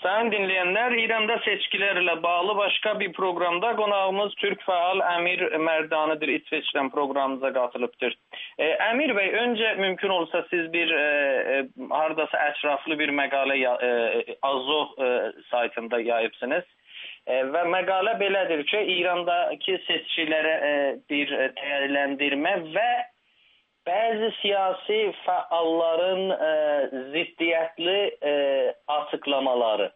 Sayın dinleyenler, İran'da seçkilerle bağlı başka bir programda qonağımız Türk faal Əmir Merdani'dir. İsveç'ten programımıza katılıptır. Əmir Bey, önce mümkün olsa siz bir hardasa ətraflı bir məqalə Azov saytında yayıpsınız. Ve məqalə belədir ki, İran'daki seçkilərə bir değerlendirme ve bazı siyasi fəalların ziddiyyətli açıklamaları.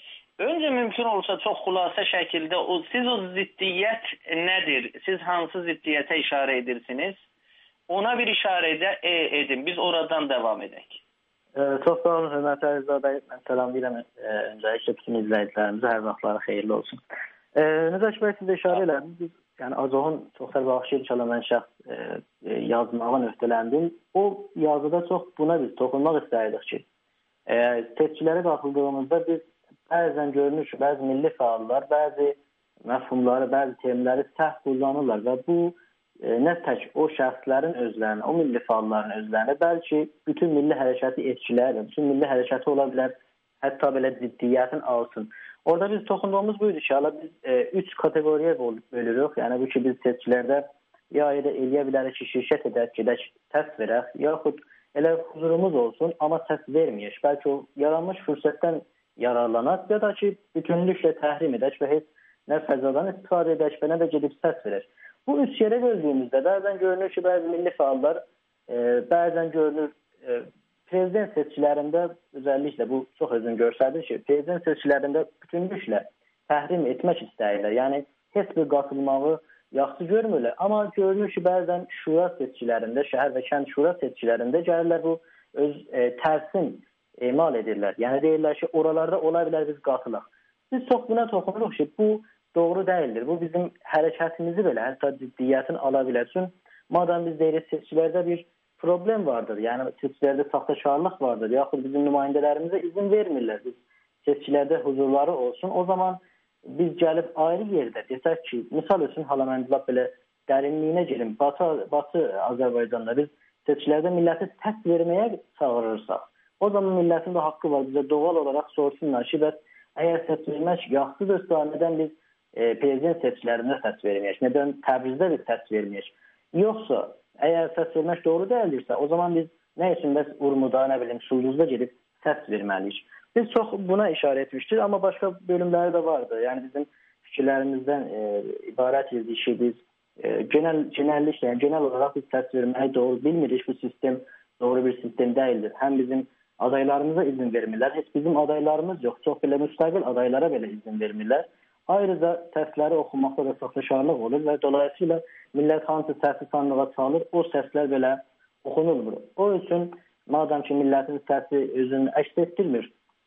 Önce mümkün olsa çok xülasə şəkildə siz o ziddiyyət nedir? Siz hansı ziddiyyətə işarə edirsiniz? Ona bir işarə edin. Biz oradan devam edək. Çok sağ olun Hürmətli Əliza bəy. Mən salamlayıram öncəliklə bütün izləyicilərimizə hər vaxtları xeyirli olsun. Nəcəş bəy, siz də işarə elədiniz. Yəni Azovun Çoxsər Bağışıyev çalan şəxs yazmağın öhdələndim. O yazıda çox buna biz toxunmaq istəyirdik ki, seçkilərə qatıldığımızda biz bəzən görünür ki, bəzi milli fəallar, bəzi məfhumları, bəzi terimləri səhv kullanırlar və bu nə tək o şəxslərin özlərinə, o milli fəalların özlərinə, bəlkə bütün milli hərəkəti etkilər, bütün milli hərəkəti ola bilər, hətta belə ziddiyyətin alsın. Orada biz toxunduğumuz buydu ki, biz 3 kateqoriya bölürük. Yəni bu ki, biz seçkilərdə ya eləyə bilərik ki, şirkət edək, gedək, səs verək, yaxud elə huzurumuz olsun, amma səs verməyək. Bəlkə o yaranmış fürsətdən yararlanaq, ya da ki, bütünlüklə təhrim edək və heç nə fəzadan istifadə edək və nə də gedib səs verək. Bu 3 yerə gördüyümüzdə bəzən görünür ki, bəzi milli fəallar, bəzən görünür prezident seçkilərində özellikle bu çox özünü göstərdir ki, prezident seçkilərində bütünlüklə təhrim etmək istəyirlər. Yəni, heç bir qatılmağı yaxşı görmürlər. Amma görünür ki, bəzən şura seçkilərində, şəhər və kənd şura seçkilərində gəlirlər bu öz tərsin emal edirlər. Yəni, deyirlər ki, oralarda ola bilər biz qatılaq. Biz çox buna toxunuruq ki, bu doğru deyildir. Bu bizim hərəkətimizi belə, hətta ciddiyyətini ala bilər. Çünki madem biz deyirik seçkilərdə bir problem vardır. Yəni seçkilərdə saxtakarlıq vardır. Yaxud bizim nümayəndələrimizə izin vermirlər. Biz seçkilərdə huzurları olsun. O zaman biz gəlib ayrı yerdə desək ki, misal üçün hala-məncəlab belə dərinliyinə girin. Batı Azərbaycanda biz seçkilərdə milləti səs verməyə çağırırsaq, o zaman millətin də haqqı var. Bizə doğal olaraq sorsunlar ki, bəs əgər səs vermək yaxşıdırsa, nədən biz prezident seçkilərində səs verməyək? Nədən Təbrizdə biz səs verməyək? Yoxsa əgər səs vermək doğru deyildirsə, o zaman biz nə üçün bəs Urmuda, nə bilim, Sulduzda gedib səs verməliyik? Biz çox buna işarə etmişdik, amma başqa bölümləri də vardı. Yəni bizim fikirlərimizdən ibarət edik ki, biz genəlliklə, yəni genel olaraq biz səs verməyi doğru bilmirik. Bu sistem doğru bir sistem deyildir. Həm bizim adaylarımıza izin vermirlər, heç bizim adaylarımız yox. Çox belə müstəqil adaylara belə izin vermirlər. Ayrıca səsləri oxumaqda da saxtakarlıq olur və dolayısıyla millət hansı səsi sandığa çalır, o səslər belə oxunulmur. O üçün, madem ki, millətin səsi özünü əks etdirmir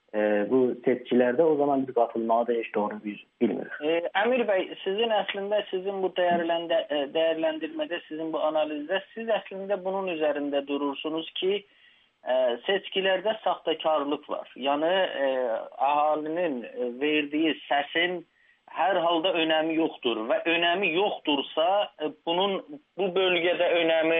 bu seçkilərdə, o zaman biz qatılmağı da heç doğru bilmirik. Əmir bəy, sizin əslində, sizin bu dəyərləndirmədə, sizin bu analizdə, siz əslində bunun üzərində durursunuz ki, seçkilərdə saxtakarlıq var. Yəni, əhalinin verdiyi səsin hər halda önəmi yoxdur və önəmi yoxdursa bunun bu bölgədə önəmi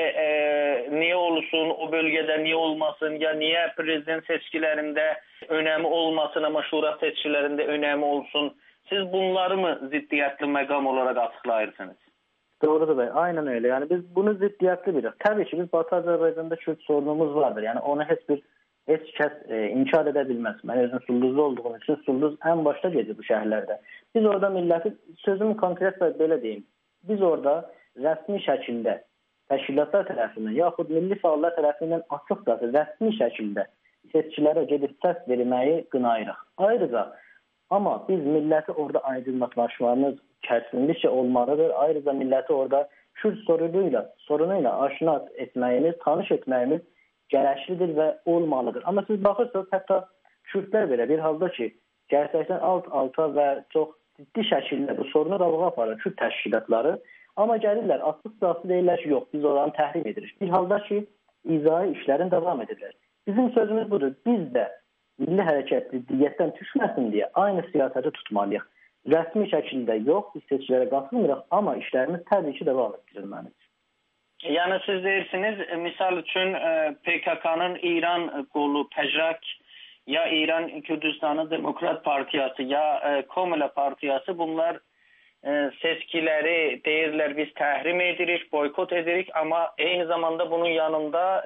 niyə olsun, o bölgədə niyə olmasın, ya niyə prezident seçkilərində önəmi olmasın, amma şura seçkilərində önəmi olsun? Siz bunları mı ziddiyyətli məqam olaraq açıqlayırsınız? Doğrudur bəy, aynen öyle. Yəni biz bunu ziddiyyətli bilirik. Təbii ki, biz Batı Azərbaycanda Kürt sorunumuz vardır. Yəni onu heç kəs inkar edə bilməz. Mən özüm Sulduzlu olduğum üçün Sulduz ən başda gedir bu şəhərlərdə. Biz orada milləti, sözümü konkret və belə deyim, biz orada rəsmi şəkildə təşkilatlar tərəfindən, yaxud milli fəallar tərəfindən açıq da rəsmi şəkildə seçkilərə gedib səs verməyi qınayırıq. Ayrıca, amma biz milləti orada aydınlatmaşmamız kəsinliklə olmalıdır. Ayrıca milləti orada Kürt sorunuyla aşina etməyimiz, tanış etməyimiz gərəklidir və olmalıdır. Amma siz baxırsınız, hətta Kürtlər belə bir halda ki, gerçəkdən alt-alta və çox ciddi şəkildə bu sorunu qabağa aparır Kürt təşkilatları. Amma gəlirlər, açıq-saçıq deyirlər ki, yox, biz oranı təhrim edirik. Bir halda ki, izai işlərin davam edirlər. Bizim sözümüz budur. Biz də milli hərəkət ziddiyyətdən düşməsin deyə aynı siyasəti tutmalıyıq. Rəsmi şəkildə yox, biz seçkilərə qatılmırıq, amma işlərimiz təbii ki, davam etdirilməlidir. Yəni siz deyirsiniz, misal üçün PKK-nın İran qolu Pejrak ya İran Kürdistanı Demokrat Partiyası, ya Komila Partiyası bunlar seçkileri deyirlər biz təhrim edirik, boykot edirik, amma eyni zamanda bunun yanında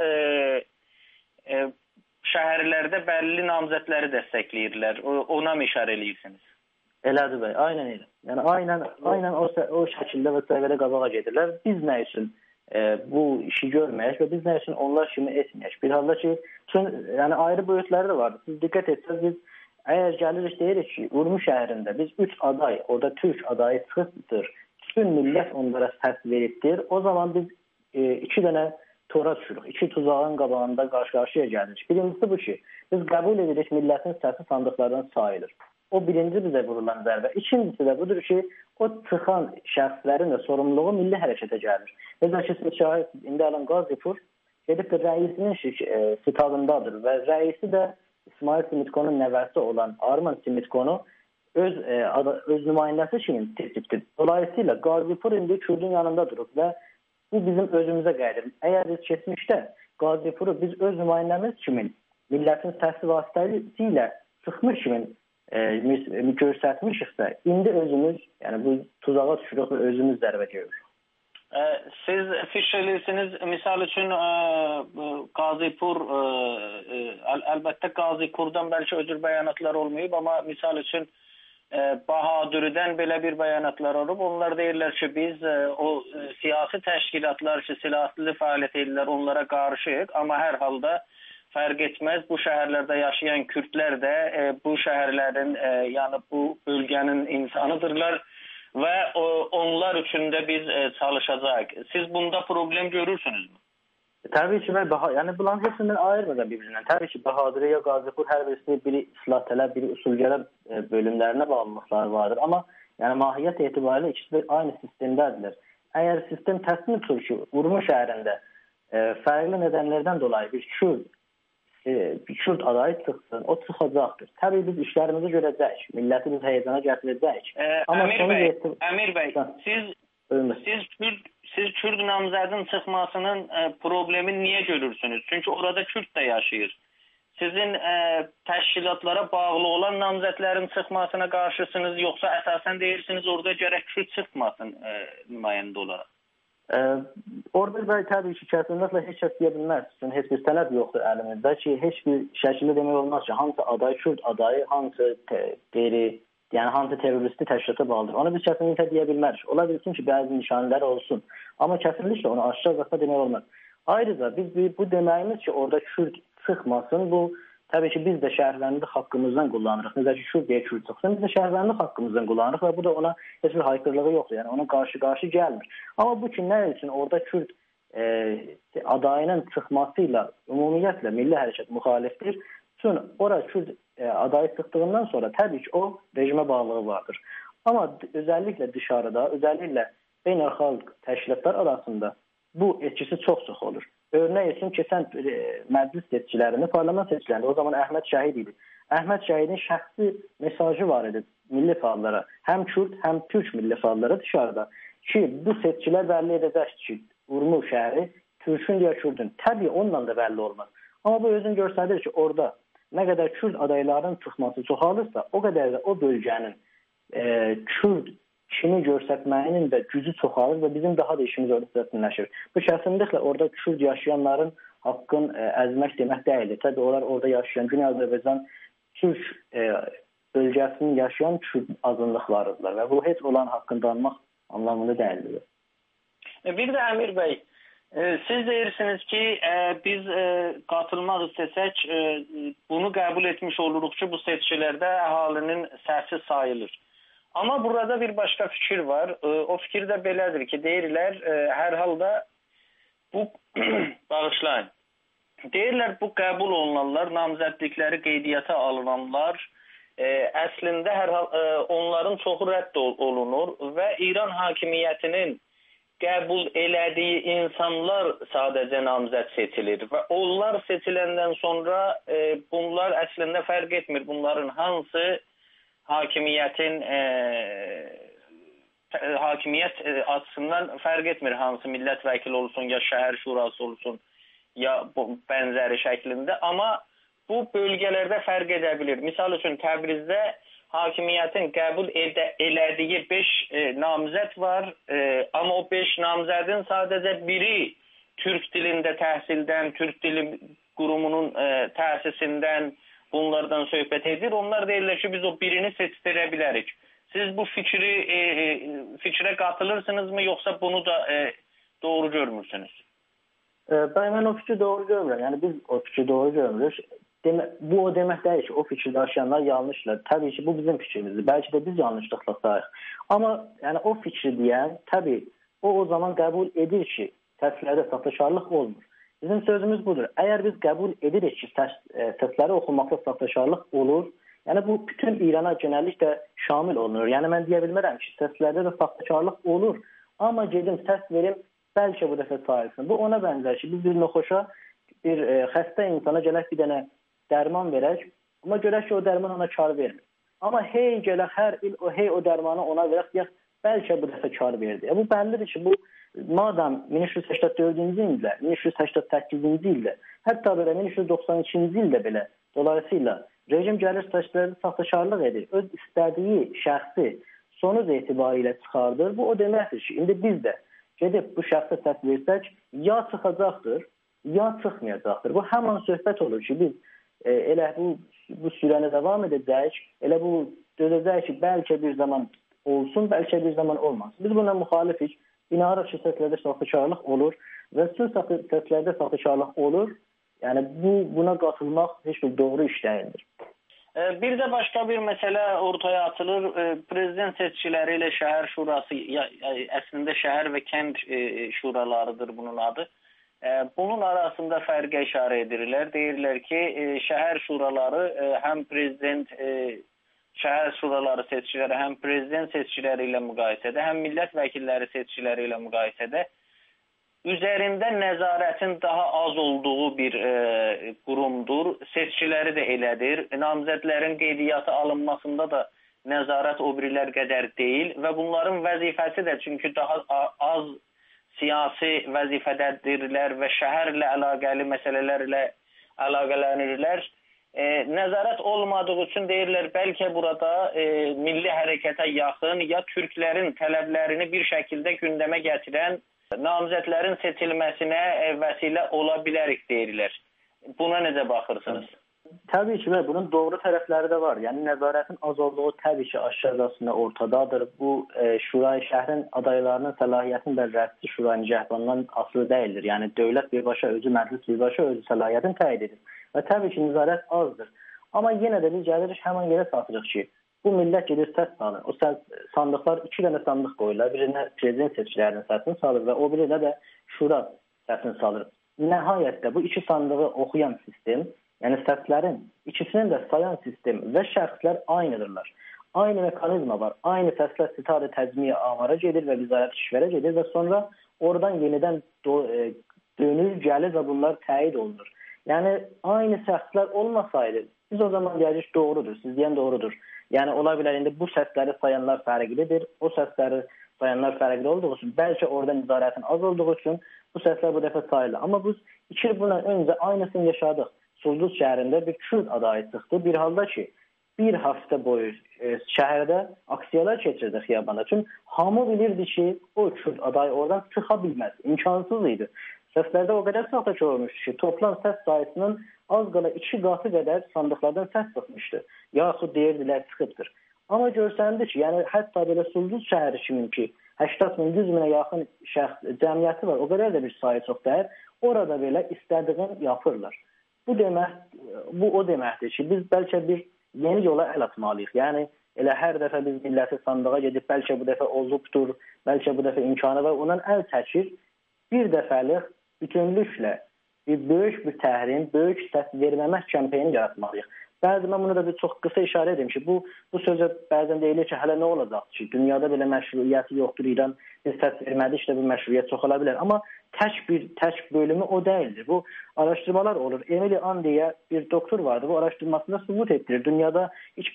şəhərlərdə bəlli namizədləri dəstəkləyirlər. Ona mı işarə edirsiniz? Elədir bəy, aynen elə. Yəni aynen o şəkildə və səviyyədə qabağa gedirlər. Biz nə üçün bu işi görməyək və biz nə üçün onlar kimi etməyək? Bir halda ki, yəni ayrı boyutları da vardır. Siz diqqət etsəz, biz əgər gəlirik deyirik ki, Urmu şəhərində biz 3 aday, orada Türk adayı çıxıbdır, bütün millət onlara səs veribdir. O zaman biz 2 dənə tora düşürük. 2 tuzağın qabağında qarşı-qarşıya gəlirik. Birincisi bu ki, biz qəbul edirik millətin səsi sandıqlardan sayılır. O birinci bizə vurulan zərbə. İkincisi də budur ki, o çıxan şəxslərin də sorumluluğu milli hərəkətə gəlir. Necə ki, siz şahid indi Alan Qazipur gedib də rəisinin sitatındadır və rəisi də İsmail Simitkonun nəvəsi olan Arman Simitkonu öz nümayəndəsi kimi seçibdir. Dolayısıyla Qazipur indi Kürdün yanında durub və bu bizim özümüzə gəlir. Əgər biz keçmişdə Qazipuru biz öz nümayəndəmiz kimi millətin səsi vasitəsilə sıxmış kimi göstərmişiksə, indi özümüz, yəni bu tuzağa düşürük və özümüz zərbə görürük. Siz fiş edirsiniz, misal üçün Qazipur, əlbəttə Qazipurdan bəlkə öcür bəyanatlar olmayıb, amma misal üçün Bahadürüdən belə bir bəyanatlar olub. Onlar deyirlər ki, biz o siyasi təşkilatlar ki, silahlı fəaliyyət edirlər, onlara qarşıyıq, amma hər halda fərq etməz. Bu şəhərlərdə yaşayan Kürdlər də bu şəhərlərin, yəni bu bölgənin insanıdırlar və onlar üçün də biz çalışacağıq. Siz bunda problem görürsünüzmü? Təbii ki, yəni bunların hepsindən ayırmadan bir-birindən. Təbii ki, Bahadırı ya Qazipur hər birisi biri islah tələb, biri usulgərə bölümlərinə bağlılıqları vardır. Amma yəni mahiyyət etibarilə ikisi də aynı sistemdədirlər. Əgər sistem təsmin edir ki, Urmu şəhərində fərqli nədənlərdən dolayı bir Kürt adayı çıxsın, o çıxacaqdır. Təbii biz işlərimizi görəcəyik, milləti biz həyəcana gətirəcəyik. Əmir bəy, siz Kürt namizədin çıxmasının problemini niyə görürsünüz? Çünki orada Kürt də yaşayır. Sizin təşkilatlara bağlı olan namizədlərin çıxmasına qarşısınız, yoxsa əsasən deyirsiniz orada gərək Kürt çıxmasın nümayəndə olaraq? Orada təbii ki, kəsinliklə heç kəs deyə bilməz. Heç bir tələb yoxdur əlimizdə ki, heç bir şəkildə demək olmaz ki, hansı aday Kürt adayı, hansı yəni hansı terroristi təşkilata bağlıdır. Onu biz kəsinliklə deyə bilmərik. Ola bilsin ki, bəzi nişanələri olsun. Amma kəsinliklə onu aşağı-qasa demək olmaz. Ayrıca biz bu deməyimiz ki, orada Kürt çıxmasın, bu təbii ki, biz də şəhərləndik haqqımızdan kullanırıq. Necə ki, Kürt deyə Kürt çıxsın, biz də şəhərləndik haqqımızdan kullanırıq və bu da ona heç bir haykırlığı yoxdur. Yəni ona qarşı gəlmir. Amma bu ki, nə üçün orada Kürt adayının çıxmasıyla ümumiyyətlə milli hərəkət müxalifdir. Çünki orada Kürt adayı çıxdığından sonra təbii ki, o rejimə bağlılığı vardır. Amma özəlliklə dışarıda, özəlliklə beynəlxalq təşkilatlar arasında bu etkisi çox olur. Örnek için keçən məclis seçkilərində, parlament seçkilərində, o zaman Əhməd Şəhid idi. Əhməd Şəhidin şəxsi mesajı var idi milli fəallara, həm Kürt, həm Türk milli fəallara dışarıda ki, bu seçkilər bəlli edəcək ki, Urmu şəhəri Türkün ya Kürdün. Təbii onunla da bəlli olmaz. Amma bu özün göstərir ki, orada nə qədər Kürt adayların çıxması çoxalırsa, o qədər də o bölgənin Kürt kimi göstərməyinin də gücü çoxalır və bizim daha da işimiz orada çətinləşir. Bu kəsinliklə orada Kürt yaşayanların haqqın əzmək demək deyildir. Təbii onlar orada yaşayan, Güney Azərbaycan Türk bölgəsinin yaşayan Kürt azınlıqlarıdırlar və bu heç olan haqqını danmaq anlamında deyildir. Bir də Əmir bəy, siz deyirsiniz ki, biz qatılmaq istəsək, bunu qəbul etmiş oluruq ki, bu seçkilərdə əhalinin səsi sayılır. Amma burada bir başqa fikir var. O fikir də belədir ki, deyirlər, hər halda bu, bağışlayın, deyirlər bu qəbul olunanlar, namizədlikləri qeydiyyata alınanlar, əslində onların çoxu rədd olunur və İran hakimiyyətinin qəbul elədiyi insanlar sadəcə namizəd seçilir və onlar seçiləndən sonra bunlar əslində fərq etmir. Bunların hansı hakimiyyətin hakimiyyət açısından fərq etmir, hansı millət vəkili olsun, ya şəhər şurası olsun, ya bənzəri şəklində. Amma bu bölgələrdə fərq edə bilir. Misal üçün Təbrizdə hakimiyyətin qəbul elədiyi 5 namizəd var, amma o 5 namizədin sadəcə biri Türk dilində təhsildən, Türk dili qurumunun təsisindən bunlardan söhbət edir. Onlar deyirlər ki, biz o birini seçdirə bilərik. Siz bu fikrə qatılırsınızmı, yoxsa bunu da doğru görmürsünüz? Mən o fikri doğru görmürəm. Yəni biz o fikri doğru görmürük. Bu o demək deyil ki, o fikri daşıyanlar yanlışlar. Təbii ki, bu bizim fikrimizdir. Bəlkə də biz yanlışlıqla sayıq. Amma yəni o fikri deyən, təbii o zaman qəbul edir ki, səslərdə saxtakarlıq olmur. Bizim sözümüz budur. Əgər biz qəbul edirik ki, səsləri oxunmaqda saxtakarlıq olur, yəni bu bütün İrana genəlliklə şamil olunur. Yəni mən deyə bilmərəm ki, səslərdə də saxtakarlıq olur, amma gedim səs verim, bəlkə bu dəfə sayılsın. Bu ona bənzər ki, biz bir noxoşa, bir xəstə insana gələk bir dənə dərman verək, amma görək ki, o dərman ona kar vermir. Amma hey gələk, hər il o dərmanı ona verək, deyək, bəlkə bu dəfə kar verdi. Bu bəllidir ki, bu madəm 1384-cü ildə, 1388-ci ildə, hətta belə 1392-ci ildə belə, dolayısıyla rejim gəlir səslərdə saxtakarlıq edir, öz istədiyi şəxsi sonuc etibarilə çıxardır. Bu o deməkdir ki, indi biz də gedib bu şəxsə səs versək, ya çıxacaqdır, ya çıxmayacaqdır. Bu həman söhbət olur ki, biz elə bu sürəni davam edəcək, elə bu dözəcək ki, bəlkə bir zaman olsun, bəlkə bir zaman olmasın. Biz buna müxalifik. İnanırıq ki, səslərdə saxtakarlıq olur və səslərdə saxtakarlıq olur. Yəni buna qatılmaq heç bir doğru iş deyildir. Bir də başqa bir məsələ ortaya atılır. Prezident seçkiləri ilə şəhər şurası, əslində şəhər və kənd şuralarıdır bunun adı. Bunun arasında fərqə işarə edirlər. Deyirlər ki, şəhər şuraları həm prezident şəhər şuraları seçkiləri, həm prezident seçkiləri ilə müqayisədə, həm millət vəkilləri seçkiləri ilə müqayisədə üzərində nəzarətin daha az olduğu bir qurumdur. Seçkiləri də elədir. Namizədlərin qeydiyyata alınmasında da nəzarət o birilər qədər deyil və bunların vəzifəsi də çünki daha az siyasi vəzifədədirlər və şəhərlə əlaqəli məsələlərlə əlaqələnirlər. Nəzarət olmadığı üçün deyirlər, bəlkə burada milli hərəkətə yaxın ya türklərin tələblərini bir şəkildə gündəmə gətirən namizədlərin seçilməsinə vəsilə ola bilərik deyirlər. Buna necə baxırsınız? Təbii ki, bunun doğru tərəfləri də var. Yəni nəzarətin az olduğu təbii ki, aşağısında ortadadır. Bu şəhərin adaylarının səlahiyyətinin və rəsmi şura nigahbanından asılı deyildir. Yəni dövlət birbaşa özü, məclis birbaşa özü səlahiyyətini təyin edir. Və təbii ki, nəzarət azdır. Amma yenə də biz gəlirik həmin yerə satırıq ki, bu millət gedir səs salır. O sandıqlar 2 dənə sandıq qoyurlar. Birinə prezident seçkilərinin səsini salır və o birinə də şura səsini salır. Nəhayətdə bu 2 sandığı oxuyan sistem, yəni səslərin ikisinin də sayan sistem və şəxslər aynıdırlar. Aynı mekanizma var. Aynı səslər sitari təcmiyə amara gedir və vizarət işvərə gedir və sonra oradan yenidən dönür, gəlir və bunlar təyid olunur. Yəni aynı şəxslər olmasaydı, biz o zaman deyəcək doğrudur, siz deyən doğrudur. Yəni ola bilər indi bu səsləri sayanlar fərqlidir, o səsləri sayanlar fərqli olduğu üçün, bəlkə orada nəzarətin az olduğu üçün bu səslər bu dəfə sayılır. Amma biz 2 il bundan öncə aynısını yaşadıq. Sulduz şəhərində bir Kürd adayı çıxdı. Bir halda ki, bir həftə boyu şəhərdə aksiyalar keçirdi xiyabanda. Çünki hamı bilirdi ki, o Kürd adayı oradan çıxa bilməz, imkansız idi. Səslərdə o qədər saxtakar olmuşdu ki, toplam səs sayısının az qala 2 qatı qədər sandıqlardan səs çıxmışdı. Yaxud deyirdilər çıxıbdır. Amma görsəndi ki, yəni hətta belə Sulduz şəhəri kimin ki, 80 min, 100 minə yaxın şəxs cəmiyyəti var, o qədər də bir sayı çox deyil. Orada belə istədiyini yapırlar. Bu o deməkdir ki, biz bəlkə bir yeni yola əl atmalıyıq. Yəni elə hər dəfə biz milləti sandığa gedib, bəlkə bu dəfə olubdur, bəlkə bu dəfə imkanı var, ondan əl çəkir. Bir dəfəlik bütünlüklə böyük bir təhrim, böyük səs verməmək kəmpeyini yaratmalıyıq. Bəzən mən bunu da bir çox qısa işarə edim ki, bu sözə bəzən deyilir ki, hələ nə olacaq ki, dünyada belə məşruiyyəti yoxdur, İran bir səs vermədi, işte bu məşruiyyət çox ola bilər. Amma tək bölümü o deyildir. Bu araşdırmalar olur. Emily Ande'yə bir doktor vardı. Bu araşdırmasında sübut etdirir. Dünyada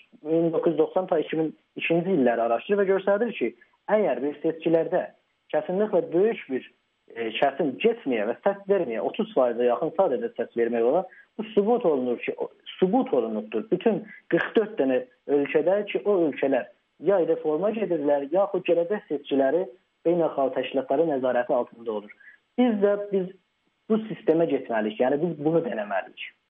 1990 ta 2002-ci illəri araşdırır və göstərir ki, əgər bir seçkilərdə kəsinliklə böyük bir kəsim getməyə və səs verməyə 30%-ə yaxın sadəcə səs vermək olar. Bu sübut olunur ki, sübut olunubdur. Bütün 44 dənə ölkədə ki, o ölkələr ya reforma gedirlər, yaxud gələcək seçkiləri beynəlxalq təşkilatların nəzarəti altında olur. Biz bu sistemə getməliyik. Yəni biz bunu denemeliyik.